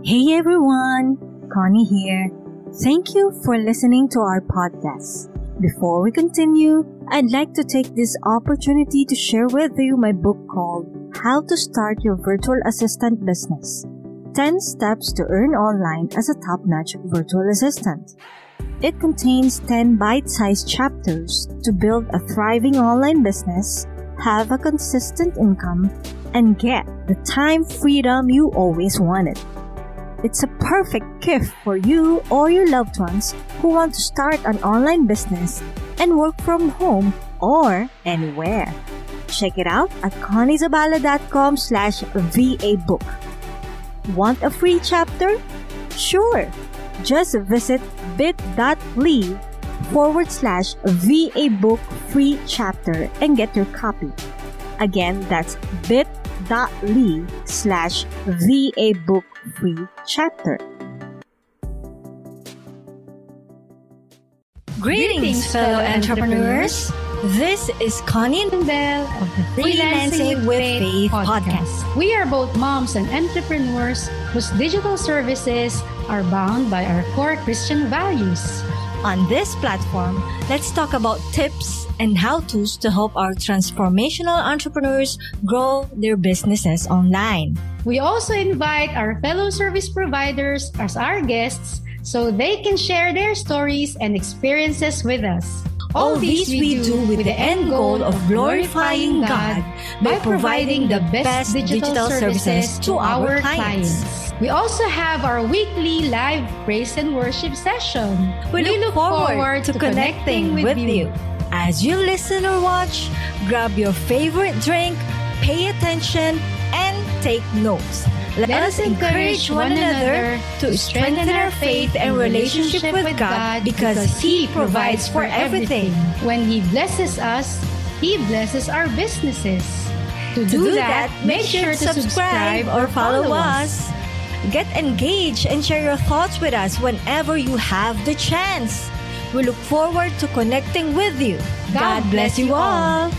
Hey everyone, Connie here. Thank you for listening to our podcast. Before we continue, I'd like to take this opportunity to share with you my book called How to Start Your Virtual Assistant Business 10 Steps to Earn Online as a Top-Notch Virtual Assistant. It contains 10 bite-sized chapters to build a thriving online business, have a consistent income, and get the time freedom you always wanted. It's a perfect gift for you or your loved ones who want to start an online business and work from home or anywhere. Check it out at conniezabala.com/VA book. Want a free chapter? Sure! Just visit bit.ly/VA book free chapter and get your copy. Again, that's bit.ly/VA book free chapter. Greetings, fellow entrepreneurs! This is Connie and Belle of the Freelancing with Faith podcast. We are both moms and entrepreneurs whose digital services are bound by our core Christian values. On this platform, let's talk about tips and how-tos to help our transformational entrepreneurs grow their businesses online. We also invite our fellow service providers as our guests so they can share their stories and experiences with us. All these we do with the end goal of glorifying God by providing the best digital services to our clients. We also have our weekly live praise and worship session. We look forward to connecting with you. As you listen or watch, grab your favorite drink, pay attention, and take notes. Let us encourage one another to strengthen our faith and relationship with God because He provides for everything. When He blesses us, He blesses our businesses. To do that, make sure to subscribe or follow us. Get engaged and share your thoughts with us whenever you have the chance. We look forward to connecting with you. God bless you all.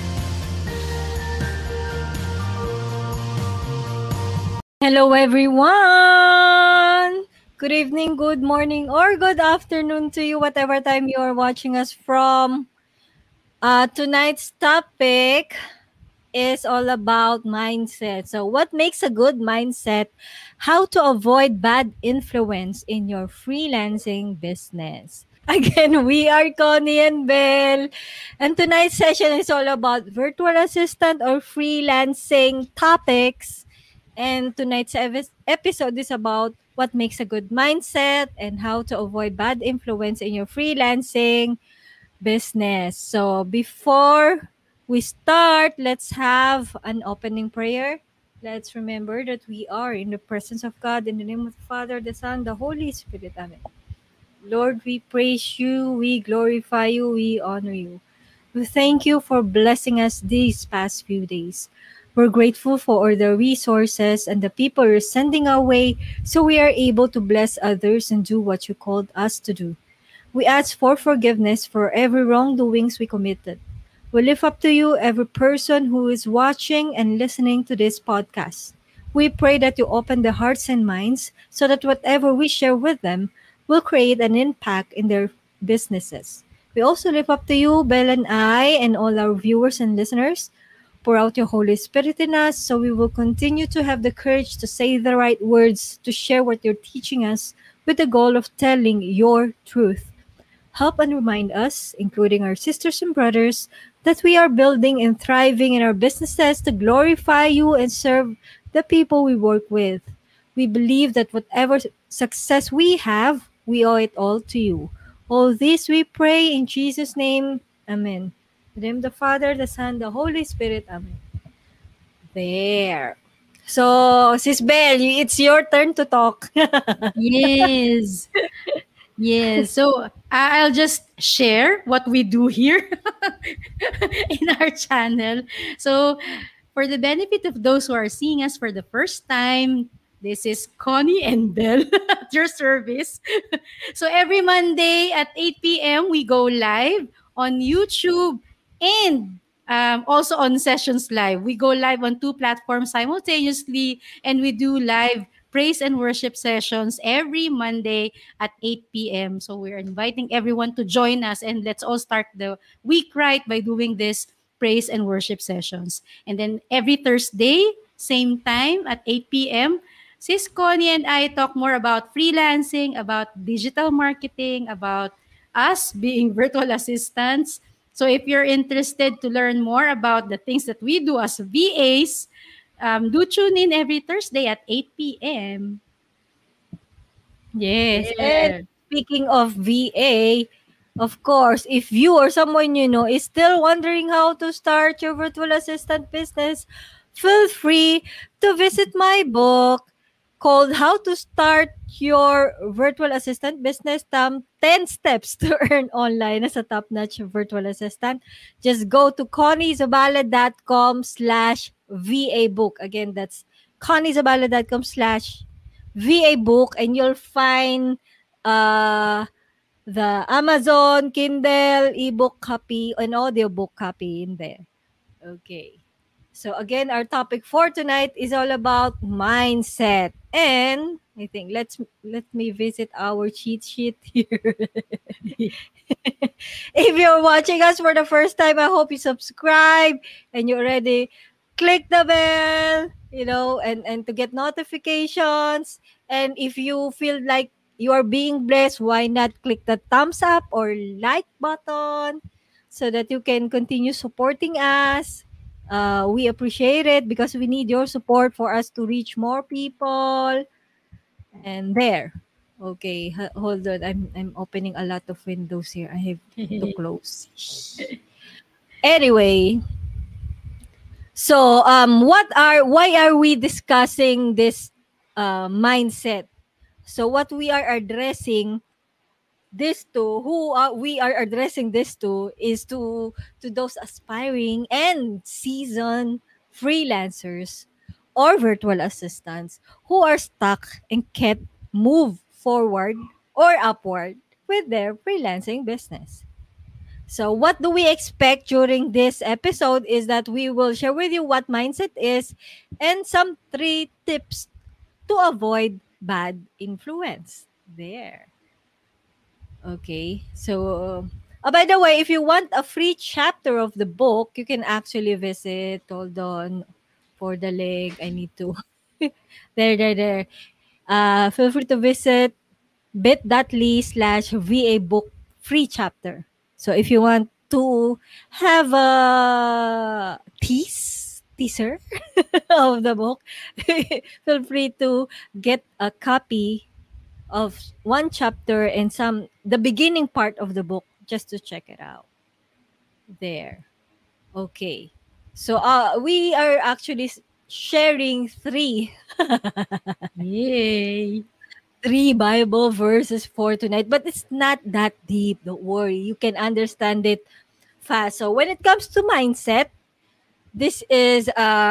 Hello everyone! Good evening, good morning, or good afternoon to you, whatever time you are watching us from. Tonight's topic is all about mindset. So what makes a good mindset? How to avoid bad influence in your freelancing business. Again, we are Connie and Belle. And tonight's session is all about virtual assistant or freelancing topics. And tonight's episode is about what makes a good mindset and how to avoid bad influence in your freelancing business. So before we start, let's have an opening prayer. Let's remember that we are in the presence of God in the name of the Father, the Son, the Holy Spirit. Amen. Lord, we praise you, we glorify you, we honor you. We thank you for blessing us these past few days. We're grateful for all the resources and the people you're sending our way so we are able to bless others and do what you called us to do. We ask for forgiveness for every wrongdoings we committed. We lift up to you every person who is watching and listening to this podcast. We pray that you open their hearts and minds so that whatever we share with them will create an impact in their businesses. We also lift up to you, Belle and I, and all our viewers and listeners. Pour out your Holy Spirit in us so we will continue to have the courage to say the right words, to share what you're teaching us with the goal of telling your truth. Help and remind us, including our sisters and brothers, that we are building and thriving in our businesses to glorify you and serve the people we work with. We believe that whatever success we have, we owe it all to you. All this we pray in Jesus' name. Amen. In the name of the Father, the Son, the Holy Spirit. Amen. There. So, Sis Belle, it's your turn to talk. Yes. Yes. So, I'll just share what we do here in our channel. So, for the benefit of those who are seeing us for the first time, this is Connie and Belle at your service. So, every Monday at 8 p.m., we go live on YouTube and also on Sessions Live. We go live on 2 platforms simultaneously and we do live praise and worship sessions every Monday at 8 p.m. So we're inviting everyone to join us, and let's all start the week right by doing this praise and worship sessions. And then every Thursday, same time at 8 p.m., Sis Connie and I talk more about freelancing, about digital marketing, about us being virtual assistants. So if you're interested to learn more about the things that we do as VAs, do tune in every Thursday at 8 p.m. Yes. And Yeah. speaking of VA, of course, if you or someone you know is still wondering how to start your virtual assistant business, feel free to visit my book called How to Start Your Virtual Assistant Business, 10 Steps to Earn Online as a Top-Notch Virtual Assistant. Just go to conniezabala.com/VA book. Again, that's conniezabala.com/VA book, and you'll find uh the Amazon Kindle ebook copy and audiobook copy in there. Okay. So again, our topic for tonight is all about mindset. And I think let me visit our cheat sheet here. If you're watching us for the first time, I hope you subscribe and you already click the bell, and to get notifications. And if you feel like you are being blessed, why not click the thumbs up or like button so that you can continue supporting us. We appreciate it because we need your support for us to reach more people. And there. Okay, hold on. I'm opening a lot of windows here. I have to close. Anyway, so why are we discussing this mindset? So what we are addressing this to who we are addressing this to is to those aspiring and seasoned freelancers or virtual assistants who are stuck and can't move forward or upward with their freelancing business. So what do we expect during this episode is that we will share with you what mindset is and some 3 tips to avoid bad influence. There. Okay. So, by the way, if you want a free chapter of the book, you can actually visit. Hold on for the link. I need to. There. Feel free to visit bit.ly/VA book free chapter. So if you want to have a teaser of the book, feel free to get a copy of one chapter and the beginning part of the book just to check it out. There. Okay. So we are actually sharing Yay. three Bible verses for tonight, but it's not that deep. Don't worry. You can understand it fast. So when it comes to mindset, this is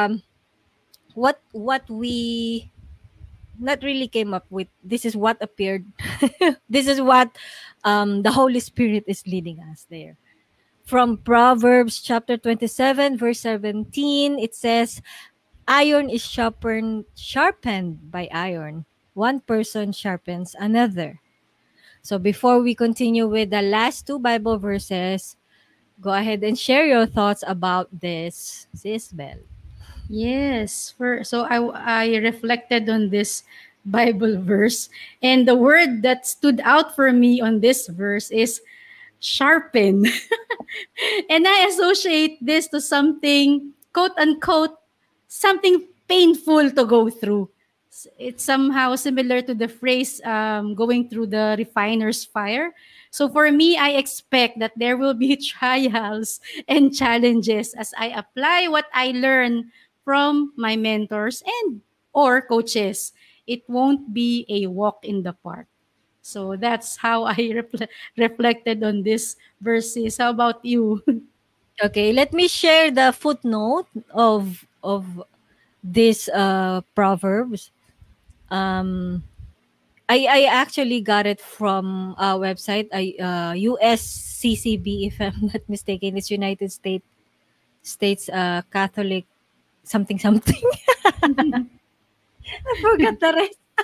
what we not really came up with. This is what appeared. This is what the Holy Spirit is leading us there. From Proverbs chapter 27, verse 17, it says, iron is sharpened by iron. One person sharpens another. So before we continue with the last 2 Bible verses, go ahead and share your thoughts about this, Sis Bell. Yes. So I reflected on this Bible verse, and the word that stood out for me on this verse is sharpen. And I associate this to something, quote unquote, something painful to go through. It's somehow similar to the phrase going through the refiner's fire. So for me, I expect that there will be trials and challenges as I apply what I learn from my mentors and or coaches. It won't be a walk in the park. So that's how I reflected on this verses. How about you? Okay, let me share the footnote of this proverbs. Um, I actually got it from a website, USCCB, if I'm not mistaken. It's United States Catholic something something. I forgot the rest.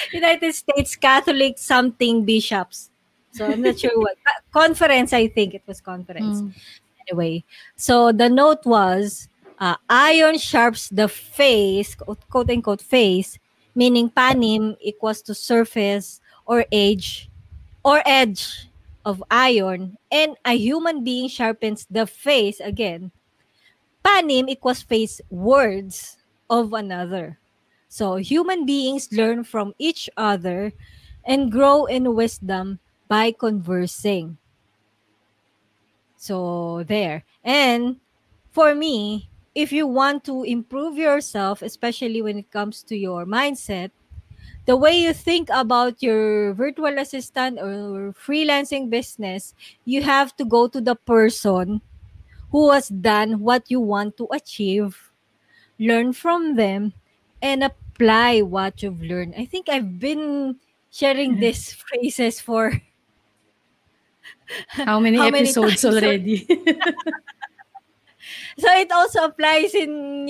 United States Catholic something bishops. So I'm not sure what conference. I think it was conference. Mm. Anyway, so the note was iron sharps the face, quote unquote face, meaning panim equals to surface or edge of iron, and a human being sharpens the face again. Panim equals face words of another. So human beings learn from each other and grow in wisdom by conversing. So there. And for me, if you want to improve yourself, especially when it comes to your mindset, the way you think about your virtual assistant or freelancing business, you have to go to the person who has done what you want to achieve, learn from them, and apply what you've learned. I think I've been sharing these phrases for How many how many episodes times? already? So it also applies in,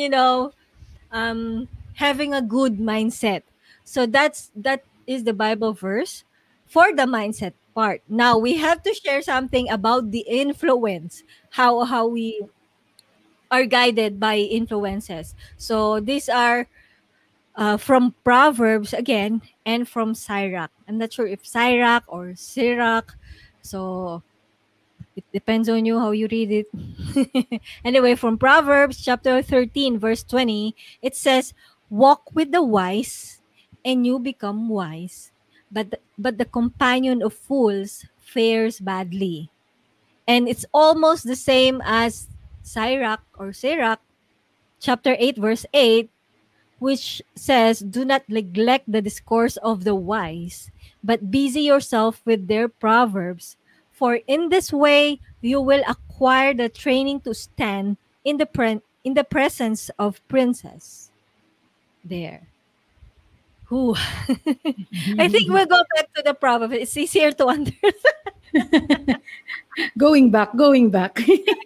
having a good mindset. So that is the Bible verse for the mindset part. Now we have to share something about the influence, how we are guided by influences. So these are from Proverbs again and from Sirach. I'm not sure if Sirach or Sirach. So it depends on you how you read it. Anyway, from Proverbs chapter 13, verse 20, it says, walk with the wise and you become wise, but the companion of fools fares badly. And it's almost the same as Sirach, chapter 8, verse 8, which says, do not neglect the discourse of the wise, but busy yourself with their proverbs. For in this way you will acquire the training to stand in the presence of princes. There. Who? I think we'll go back to the proverb. It's easier to understand. Going back.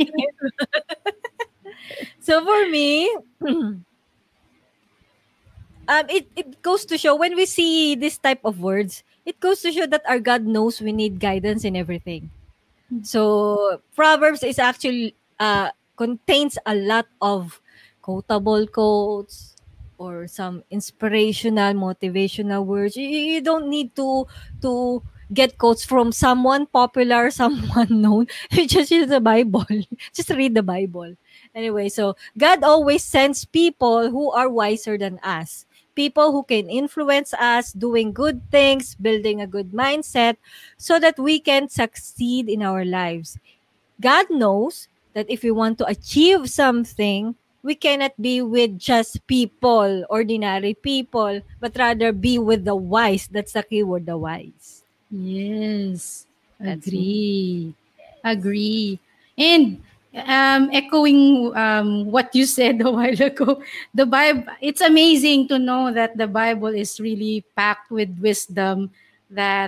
So for me, it goes to show when we see this type of words, it goes to show that our God knows we need guidance in everything. So Proverbs is actually contains a lot of quotable quotes or some inspirational, motivational words. You don't need to get quotes from someone popular, someone known. You just use the Bible. Just read the Bible. Anyway, so God always sends people who are wiser than us. People who can influence us doing good things, building a good mindset, so that we can succeed in our lives. God knows that if we want to achieve something, we cannot be with just people, ordinary people, but rather be with the wise. That's the keyword, the wise. Yes, That's me. agree. Agree. And echoing what you said a while ago, the Bible, it's amazing to know that the Bible is really packed with wisdom, that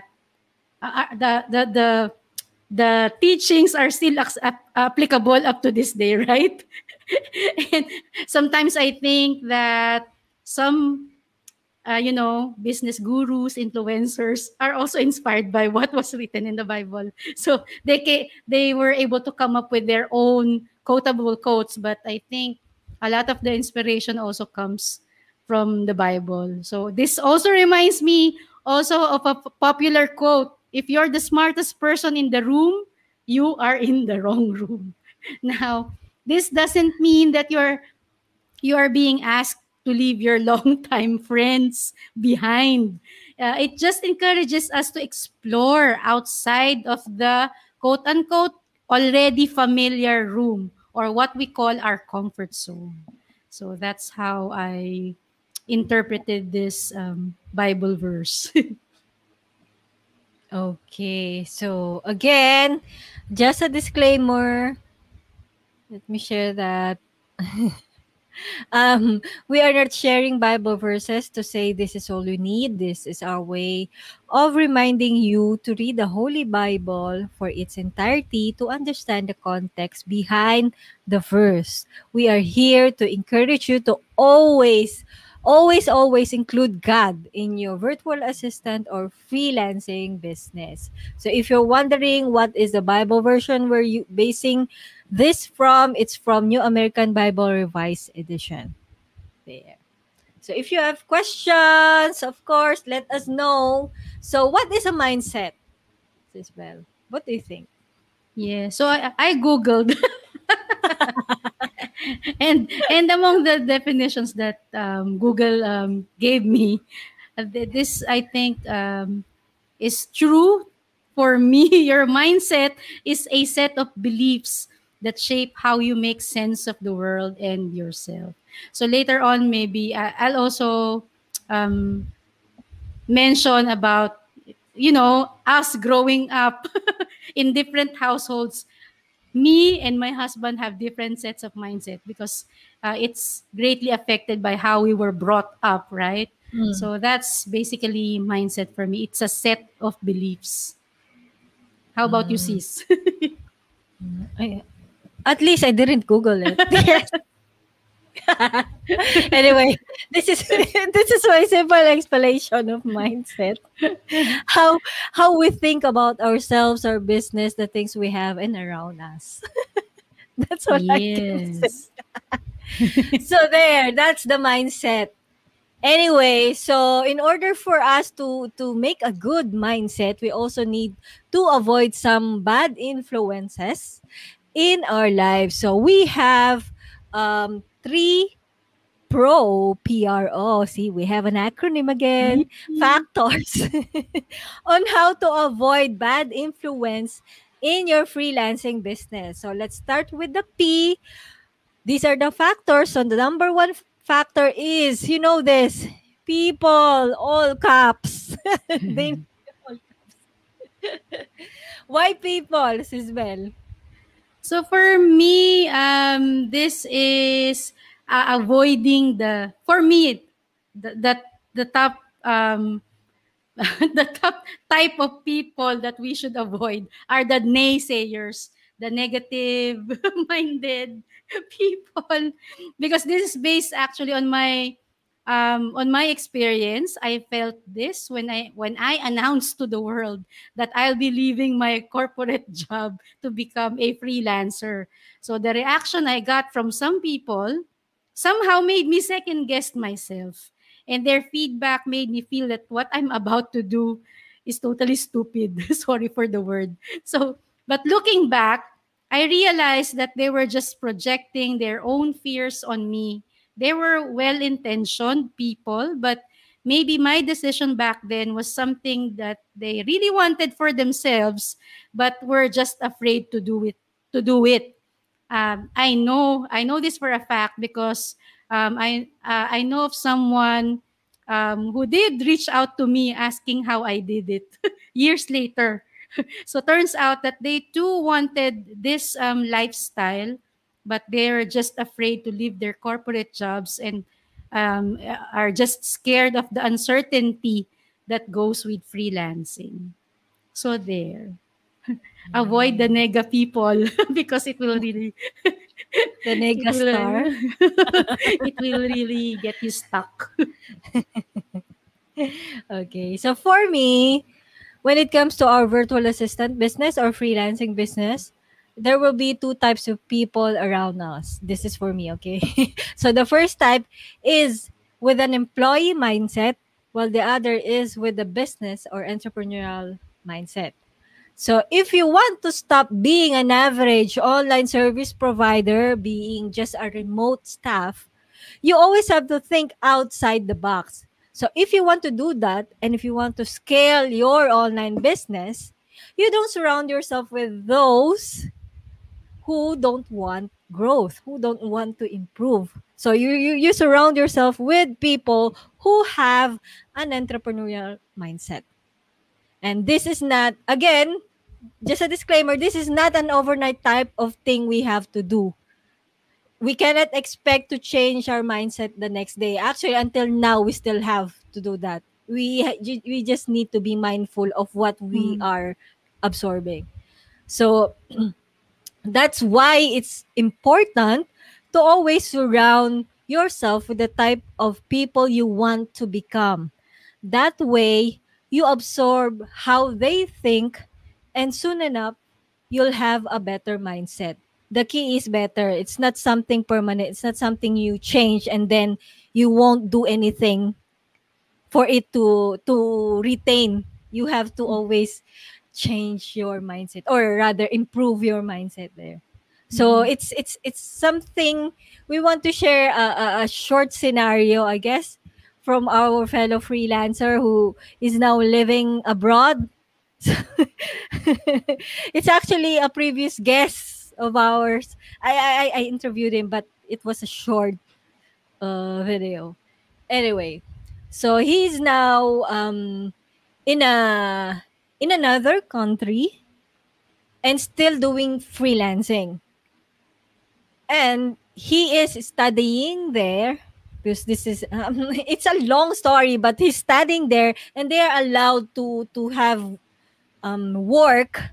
the teachings are still applicable up to this day, right? And sometimes I think that some business gurus, influencers are also inspired by what was written in the Bible. So they were able to come up with their own quotable quotes, but I think a lot of the inspiration also comes from the Bible. So this also reminds me also of a popular quote: if you're the smartest person in the room, you are in the wrong room. Now, this doesn't mean that you are being asked to leave your longtime friends behind. It just encourages us to explore outside of the quote unquote already familiar room, or what we call our comfort zone. So that's how I interpreted this Bible verse. Okay. So again, just a disclaimer. Let me share that. We are not sharing Bible verses to say this is all you need. This is our way of reminding you to read the Holy Bible for its entirety to understand the context behind the verse. We are here to encourage you to always Always include God in your virtual assistant or freelancing business. So if you're wondering what is the Bible version we're basing this from, it's from New American Bible Revised Edition. There. So if you have questions, of course, let us know. So what is a mindset, Sisbel? What do you think? Yeah. So I googled and among the definitions that Google gave me, this I think is true for me. Your mindset is a set of beliefs that shape how you make sense of the world and yourself. So later on, maybe I'll also um, mention about us growing up in different households. Me and my husband have different sets of mindset because it's greatly affected by how we were brought up, right? Mm. So that's basically mindset for me. It's a set of beliefs. How about you, Mm. sis? At least I didn't Google it. Yes. Anyway, this is this is my simple explanation of mindset. How how we think about ourselves, our business, the things we have and around us. That's what I can say. Yes. So there, that's the mindset. Anyway, so in order for us to make a good mindset, we also need to avoid some bad influences in our lives. So we have three PRO. See, we have an acronym again. Mm. Factors on how to avoid bad influence in your freelancing business. So let's start with the P. These are the factors. So the number one factor is, you know this, people, all caps. They Why people, Sisbel? So for me, this is avoiding for me, the, the top the top type of people that we should avoid are the naysayers, the negative minded people, because this is based actually on my experience. I felt this when I announced to the world that I'll be leaving my corporate job to become a freelancer. So the reaction I got from some people somehow made me second guess myself, and their feedback made me feel that what I'm about to do is totally stupid. Sorry for the word. So, but looking back, I realized that they were just projecting their own fears on me. They were well intentioned people, but maybe my decision back then was something that they really wanted for themselves, but were just afraid to do it. To do it. I know this for a fact because I know of someone who did reach out to me asking how I did it years later. So turns out that they too wanted this lifestyle, but they're just afraid to leave their corporate jobs and are just scared of the uncertainty that goes with freelancing. So there, avoid the nega people because it will really The it nega will star. it will really get you stuck. Okay. So for me, when it comes to our virtual assistant business or freelancing business, there will be two types of people around us. This is for me, okay? So the first type is with an employee mindset, while the other is with a business or entrepreneurial mindset. So if you want to stop being an average online service provider, being just a remote staff, you always have to think outside the box. So if you want to do that and if you want to scale your online business, you don't surround yourself with those who don't want growth, who don't want to improve. So you surround yourself with people who have an entrepreneurial mindset. And this is not, again, just a disclaimer, this is not an overnight type of thing we have to do. We cannot expect to change our mindset the next day. Actually, until now, we still have to do that. We just need to be mindful of what we Mm. are absorbing. So that's why it's important to always surround yourself with the type of people you want to become. That way, you absorb how they think, and soon enough, you'll have a better mindset. The key is better. It's not something permanent. It's not something you change and then you won't do anything for it to retain. You have to always change your mindset, or rather improve your mindset there. So Mhm. it's something we want to share, a short scenario, I guess, from our fellow freelancer who is now living abroad. It's actually a previous guest of ours. I interviewed him, but it was a short video. Anyway, so he's now in a in another country and still doing freelancing. And he is studying there because this is it's a long story, but he's studying there and they are allowed to have work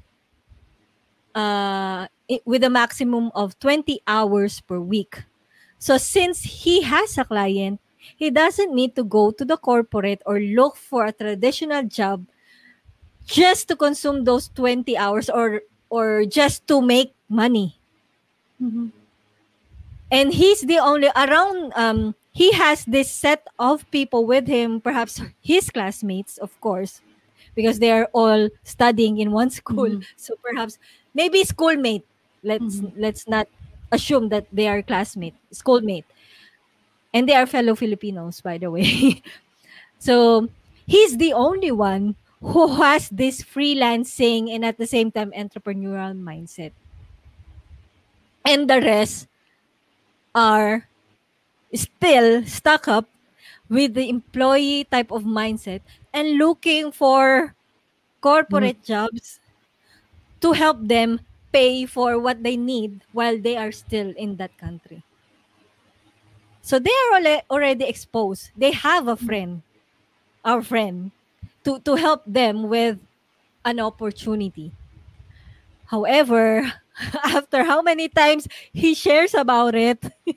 with a maximum of 20 hours per week. So since he has a client, he doesn't need to go to the corporate or look for a traditional job just to consume those 20 hours, or just to make money. Mhm. And he's the only around he has this set of people with him, perhaps his classmates, of course, because they are all studying in one school. Mhm. So perhaps maybe schoolmate. let's Mhm. let's not assume that they are classmate, schoolmate, and they are fellow Filipinos, by the way. So he's the only one who has this freelancing and at the same time entrepreneurial mindset. And the rest are still stuck up with the employee type of mindset and looking for Mhm. corporate jobs to help them pay for what they need while they are still in that country. So they are already exposed. They have a friend, our friend, to help them with an opportunity. However, after how many times he shares about it,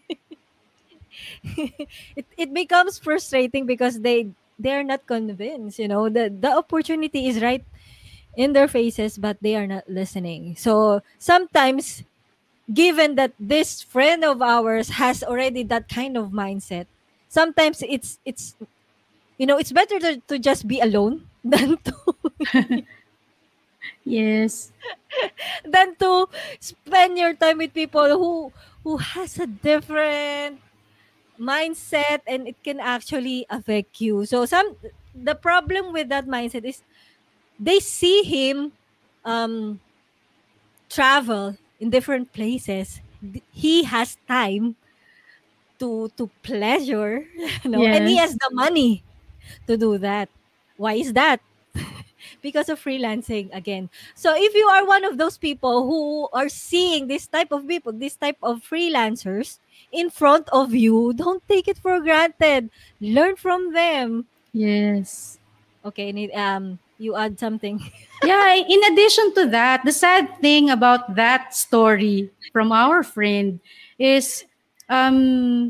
it becomes frustrating because they're not convinced, the opportunity is right in their faces, but they are not listening. So sometimes, given that this friend of ours has already that kind of mindset, sometimes it's better to just be alone than Yes. to spend your time with people who has a different mindset, and it can actually affect you. So the problem with that mindset is they see him um travel in different places. He has time to pleasure, and he Yes. has the money to do that. Why is that? Because of freelancing again. So if you are one of those people who are seeing this type of people, this type of freelancers in front of you, don't take it for granted. Learn from them. Yes. Okay, you add something. Yeah, in addition to that, the sad thing about that story from our friend is um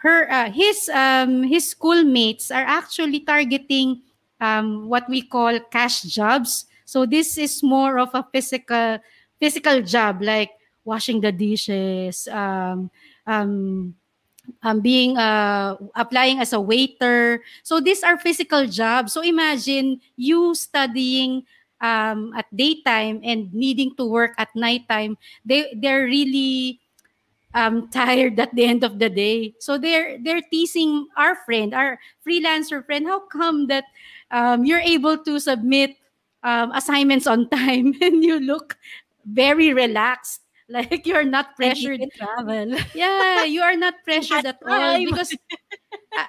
his schoolmates are actually targeting what we call cash jobs. So this is more of a physical job like washing the dishes, um being applying as a waiter. So these are physical jobs. So imagine you studying at daytime and needing to work at nighttime. They're really tired at the end of the day. So they're teasing our friend, our freelancer friend. How come that you're able to submit assignments on time and you look very relaxed, like you're not And he pressured. can travel. Yeah, you are not He has pressured at all time. because uh,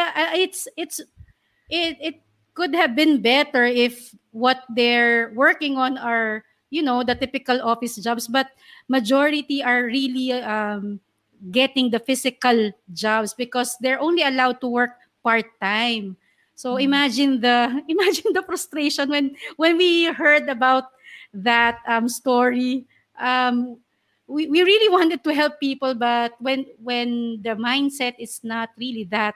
it could have been better if what they're working on are, the typical office jobs, but majority are really getting the physical jobs because they're only allowed to work part time. So Mm. imagine the imagine the frustration when we heard about that story. um we really wanted to help people, but when the mindset is not really that,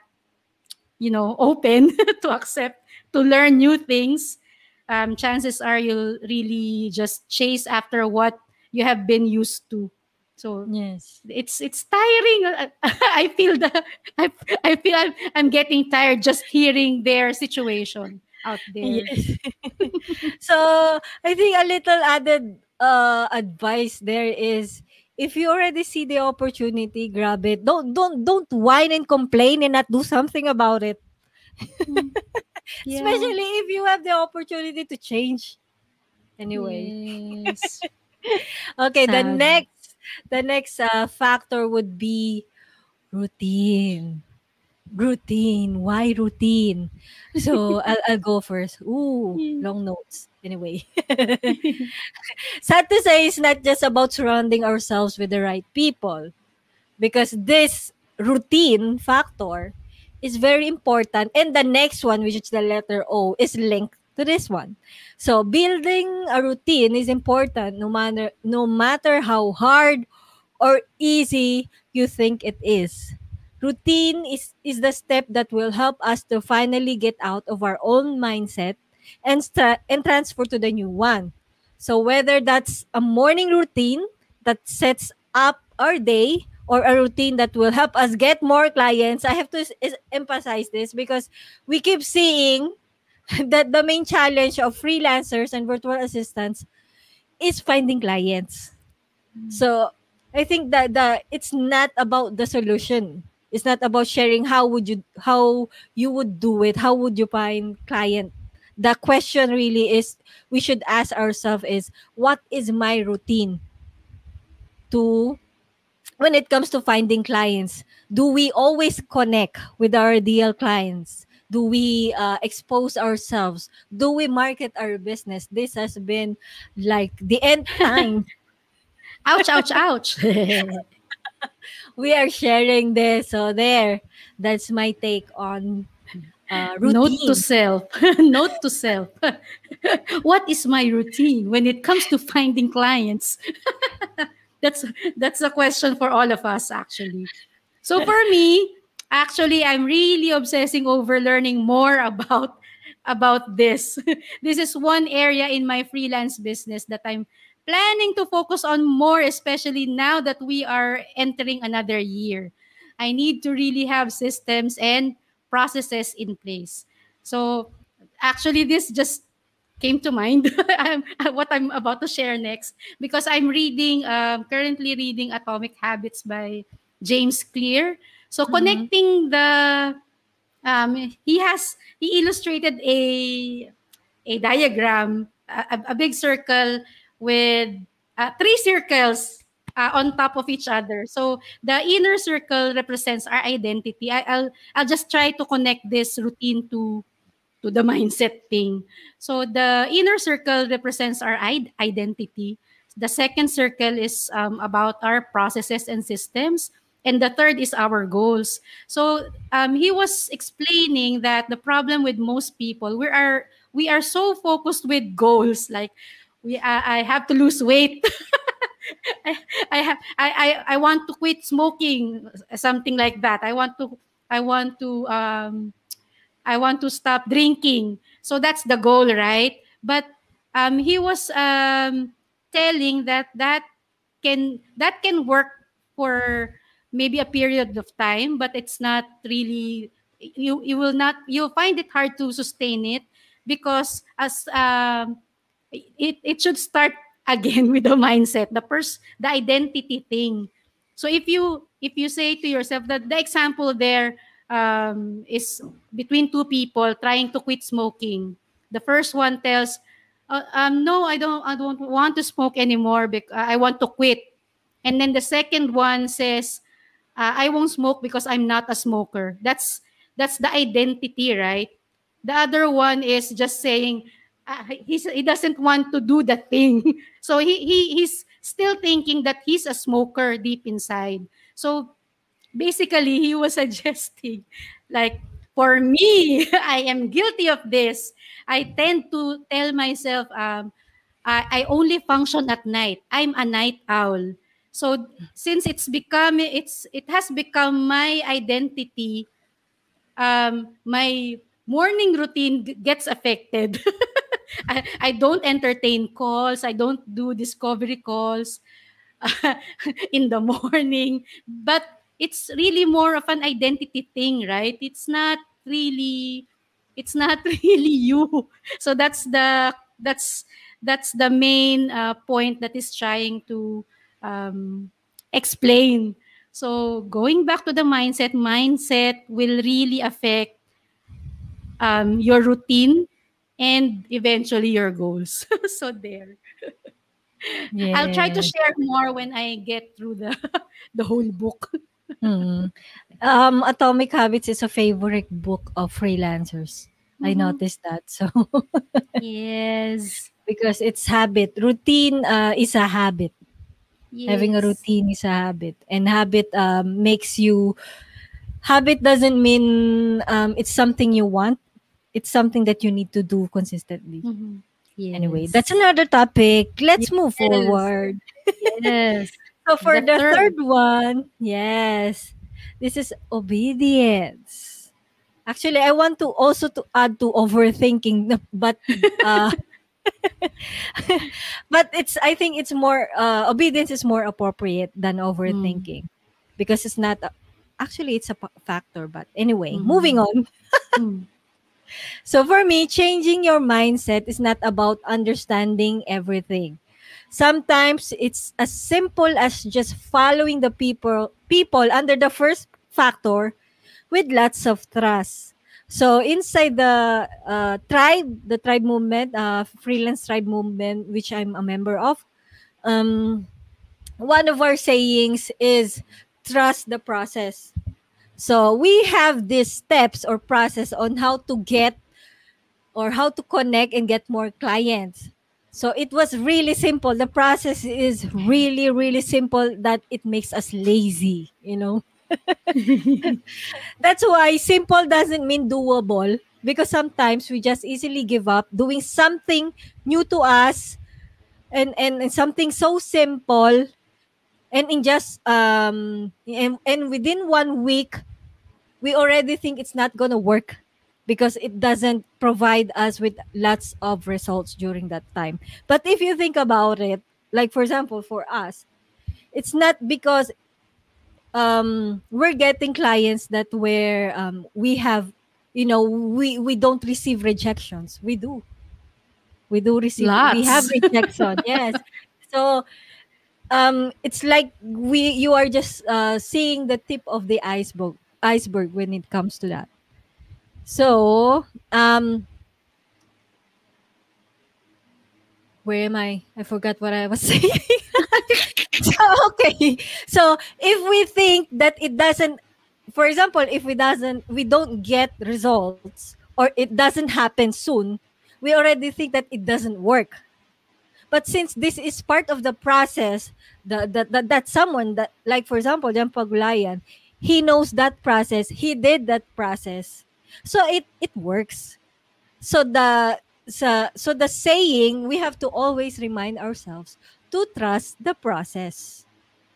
open to accept, to learn new things, chances are you'll really just chase after what you have been used to. So Yes. it's tiring. I feel I, I feel I'm getting tired just hearing their situation out there. Yes. So I think a little added advice there is, if you already see the opportunity, grab it. Don't whine and complain and not do something about it. Mm, yeah. Especially if you have the opportunity to change. Anyway. Yes. Okay, Sad. the next factor would be routine. Routine. Why routine? So I'll go first. Ooh, Yeah. long notes. Anyway. Sad to say, it's not just about surrounding ourselves with the right people, because this routine factor is very important. And the next one, which is the letter O, is linked to this one. So building a routine is important, no matter how hard or easy you think it is. Routine is the step that will help us to finally get out of our own mindset and transfer to the new one. So whether that's a morning routine that sets up our day, or a routine that will help us get more clients, I have to emphasize this because we keep seeing that the main challenge of freelancers and virtual assistants is finding clients. So I think that it's not about the solution. It's not about sharing how you would do it, how would you find client. The question really is, we should ask ourselves is, what is my routine to when it comes to finding clients? Do we always connect with our ideal clients? Do we expose ourselves? Do we market our business? This has been like the end time. Ouch, ouch, ouch. We are sharing this. So there, that's my take on Note to routine. self. Note to self. What is my routine when it comes to finding clients? that's that's a question for all of us, actually. So for me, actually, I'm really obsessing over learning more about this. This is one area in my freelance business that I'm planning to focus on more, especially now that we are entering another year. I need to really have systems and processes in place. So actually, this just came to mind. What I'm about to share next, because I'm currently reading Atomic Habits by James Clear. So Mhm. connecting the he illustrated a diagram, a big circle with three circles on top of each other. So the inner circle represents our identity. I'll just try to connect this routine to the mindset thing. So the inner circle represents our identity. The second circle is about our processes and systems. And the third is our goals. So he was explaining that the problem with most people, we are so focused with goals, like I have to lose weight. I want to quit smoking, something like that. I want to I want to stop drinking. So that's the goal, right? But he was telling that can work for maybe a period of time, but it's not really, you'll find it hard to sustain it, because as it should start again with the mindset, the identity thing. So if you say to yourself, that the example there is between two people trying to quit smoking. The first one tells, no, I don't want to smoke anymore because I want to quit. And then the second one says, I won't smoke because I'm not a smoker. That's the identity, right? The other one is just saying, he doesn't want to do the thing. So he's still thinking that he's a smoker deep inside. So basically, he was suggesting, like, for me, I am guilty of this. I tend to tell myself, I only function at night. I'm a night owl. So since it has become my identity, my morning routine gets affected. I don't entertain calls. I don't do discovery calls in the morning. But it's really more of an identity thing, right? Really it's not really you. So that's the main point that is trying to explain. So going back to the mindset will really affect your routine and eventually your goals. So there. I'll try to Yeah. share more when I get through the the whole book. Mm. Atomic Habits is a favorite book of freelancers. I Mm-hmm. noticed that. So Yes. because it's habit. Routine is a habit. Having a Yes. routine is a habit. And habit makes you habit doesn't mean it's something you want. It's something that you need to do consistently. Mm-hmm. Anyway, that's Yes. another topic. Let's move Yes. forward. Yes. So for The the third. third one, yes, this is obedience. Actually, I want to also to add to overthinking, but uh, but it's I think it's more obedience is more appropriate than Mm. overthinking because it's not actually it's a factor. But anyway, moving Mm-hmm. on. Mm. So for me, changing your mindset is not about understanding everything. Sometimes it's as simple as just following the people under the first factor with lots of trust. So inside the tribe movement, freelance tribe movement, which I'm a member of, um, one of our sayings is trust the process. So we have these steps or process on how to get or how to connect and get more clients. So it was really simple. The process is really, really simple that it makes us lazy, you know. That's why simple doesn't mean doable because sometimes we just easily give up doing something new to us and something so simple and in just and within 1 week we already think it's not gonna work because it doesn't provide us with lots of results during that time. But if you think about it, like for example, for us, it's not because we're getting clients that where we have we don't receive rejections. We have Lots. rejection, yes. So it's like you are just seeing the tip of the iceberg when it comes to that. So, where am I forgot what I was saying. So, okay. So, if we think that it doesn't, for example, if we don't get results or it doesn't happen soon, we already think that it doesn't work. But since this is part of the process, that someone that, like for example, Jan Pagulayan, he knows that process, he did that process, so it works. So the saying, we have to always remind ourselves to trust the process.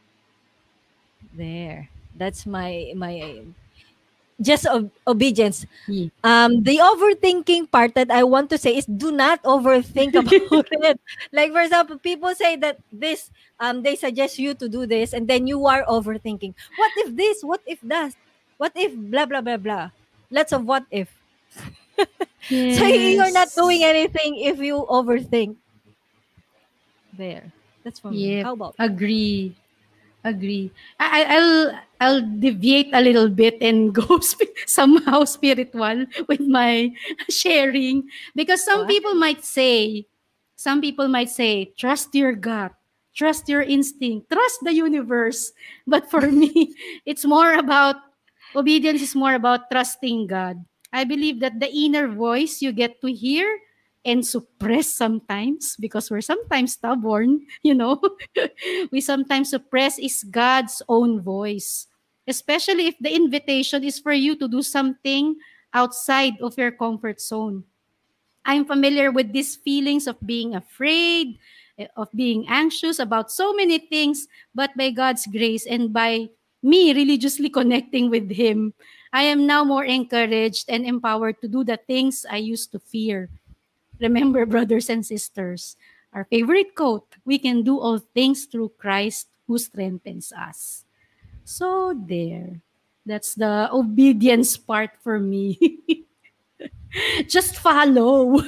There, that's my just obedience. Ye- The overthinking part that I want to say is do not overthink about it. Like for example, people say that this they suggest you to do this and then you are overthinking. What if this? What if that? What if blah blah blah blah? Lots of what if. So you're not doing Yes. anything if you overthink. There. That's for me. Yep. How about you? Agree. Agree. I'll deviate a little bit and go somehow spiritual with my sharing because Go ahead. some people might say trust your gut, trust your instinct, trust the universe. But for me, it's more about obedience is more about trusting God. I believe that the inner voice you get to hear and suppress sometimes because we're sometimes stubborn, we sometimes suppress is God's own voice, especially if the invitation is for you to do something outside of your comfort zone. I'm familiar with these feelings of being afraid, of being anxious about so many things, but by God's grace and by me religiously connecting with Him, I am now more encouraged and empowered to do the things I used to fear. Remember, brothers and sisters, our favorite quote, we can do all things through Christ who strengthens us. So there. That's the obedience part for me. Just follow.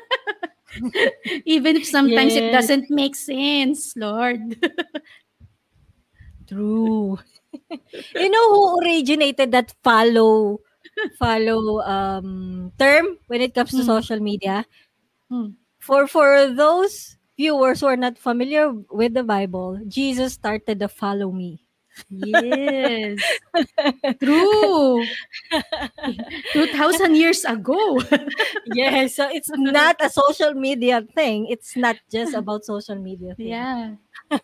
Even if sometimes it Yes, doesn't make sense, Lord. true. You know who originated that follow term when it comes to Hmm. social media? Hmm. For those viewers who are not familiar with the Bible, Jesus started the follow me. Yes. True. 2,000 years ago. Yes, so it's not a social media thing. It's not just about social media thing. Yeah.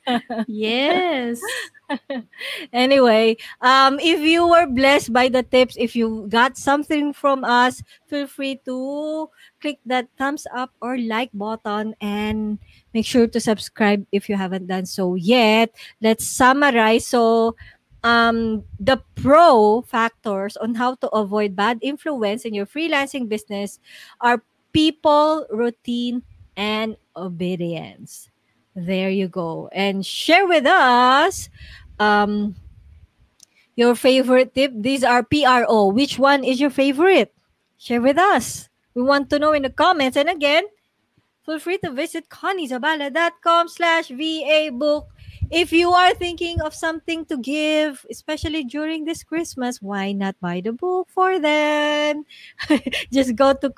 Yes. Anyway, if you were blessed by the tips, if you got something from us, feel free to click that thumbs up or like button and make sure to subscribe if you haven't done so yet. Let's summarize. So, the pro factors on how to avoid bad influence in your freelancing business are people, routine, and obedience. There you go. And share with us um your favorite tip. These are PRO. Which one is your favorite? Share with us. We want to know in the comments. And again, feel free to visit conniesabala.com/VA book. If you are thinking of something to give, especially during this Christmas, why not buy the book for them? Just go to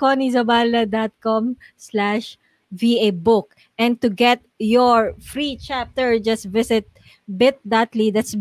conniesabala.com/VA book. And to get your free chapter, just visit bit.ly, that's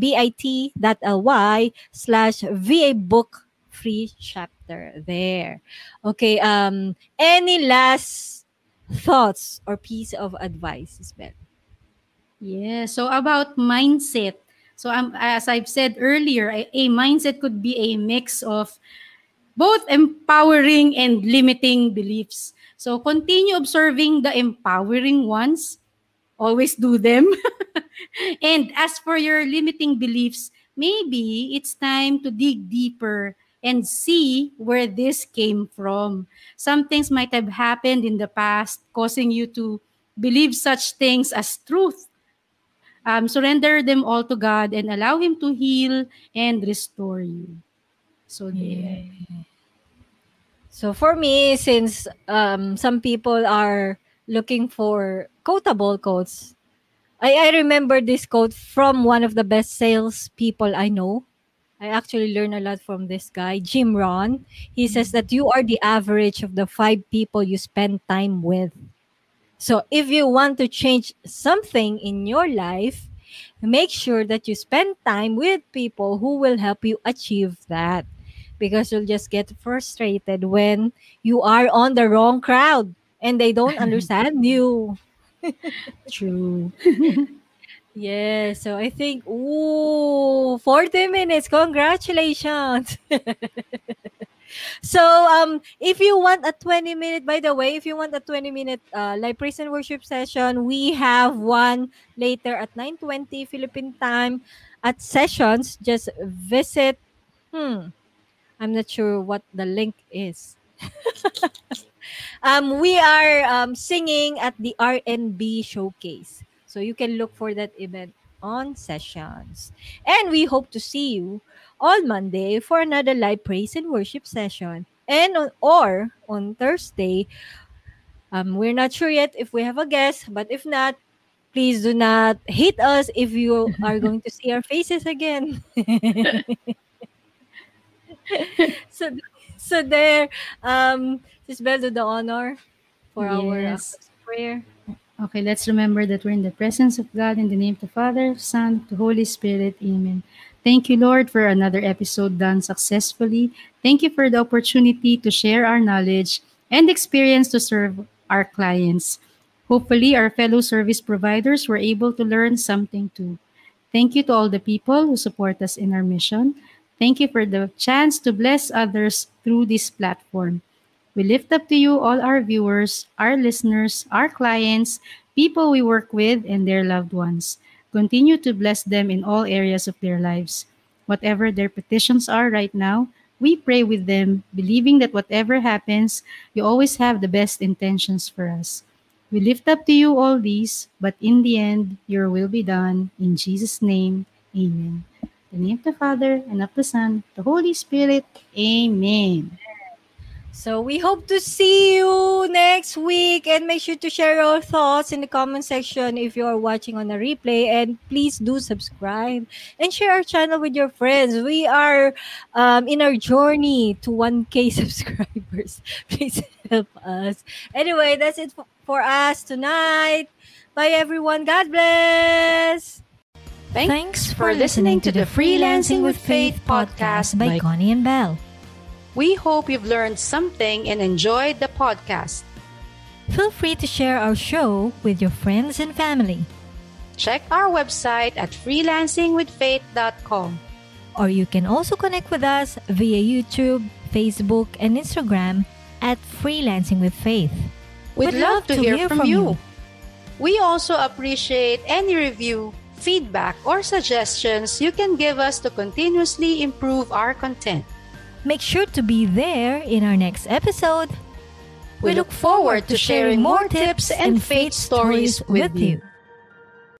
bit.ly/VA book free chapter there. Okay, any last thoughts or piece of advice, Isabel? Yeah. So about mindset. So as I've said earlier, a mindset could be a mix of both empowering and limiting beliefs. So continue observing the empowering ones, always do them. And as for your limiting beliefs, maybe it's time to dig deeper and see where this came from. Some things might have happened in the past, causing you to believe such things as truth. Surrender them all to God and allow Him to heal and restore you. So there. Yeah. So for me, since some people are looking for quotable quotes, I remember this quote from one of the best sales people I know. I actually learned a lot from this guy, Jim Rohn. He says that you are the average of the 5 people you spend time with. So if you want to change something in your life, make sure that you spend time with people who will help you achieve that. Because you'll just get frustrated when you are on the wrong crowd and they don't understand you. True. Yeah, so I think, ooh, 40 minutes. Congratulations. So, if you want a 20-minute, by the way, if you want a 20-minute live praise and worship session, we have one later at 9:20 Philippine time at Sessions. Just visit, I'm not sure what the link is. We are singing at the R&B showcase. So you can look for that event on Sessions. And we hope to see you on Monday for another live praise and worship session. And on Thursday, we're not sure yet if we have a guest, but if not, please do not hate us if you are going to see our faces again. so so there, Sis Belle, do the honor for our Yes. closing prayer. Okay, let's remember that we're in the presence of God in the name of the Father, Son, the Holy Spirit. Amen. Thank you, Lord, for another episode done successfully. Thank you for the opportunity to share our knowledge and experience to serve our clients. Hopefully, our fellow service providers were able to learn something too. Thank you to all the people who support us in our mission. Thank you for the chance to bless others through this platform. We lift up to you all our viewers, our listeners, our clients, people we work with, and their loved ones. Continue to bless them in all areas of their lives. Whatever their petitions are right now, we pray with them, believing that whatever happens, you always have the best intentions for us. We lift up to you all these, but in the end, your will be done. In Jesus' name, amen. In the name of the Father, and of the Son, the Holy Spirit, amen. So we hope to see you next week, and make sure to share your thoughts in the comment section if you are watching on a replay, and please do subscribe and share our channel with your friends. We are in our journey to 1K subscribers. Please help us. Anyway, that's it for us tonight. Bye everyone. God bless. Thanks for listening to the Freelancing with Faith podcast by Connie and Belle. We hope you've learned something and enjoyed the podcast. Feel free to share our show with your friends and family. Check our website at freelancingwithfaith.com. Or you can also connect with us via YouTube, Facebook, and Instagram at Freelancing with Faith. We'd love to hear from you. We also appreciate any review, feedback, or suggestions you can give us to continuously improve our content. Make sure to be there in our next episode. We look forward to sharing more tips and faith stories with you.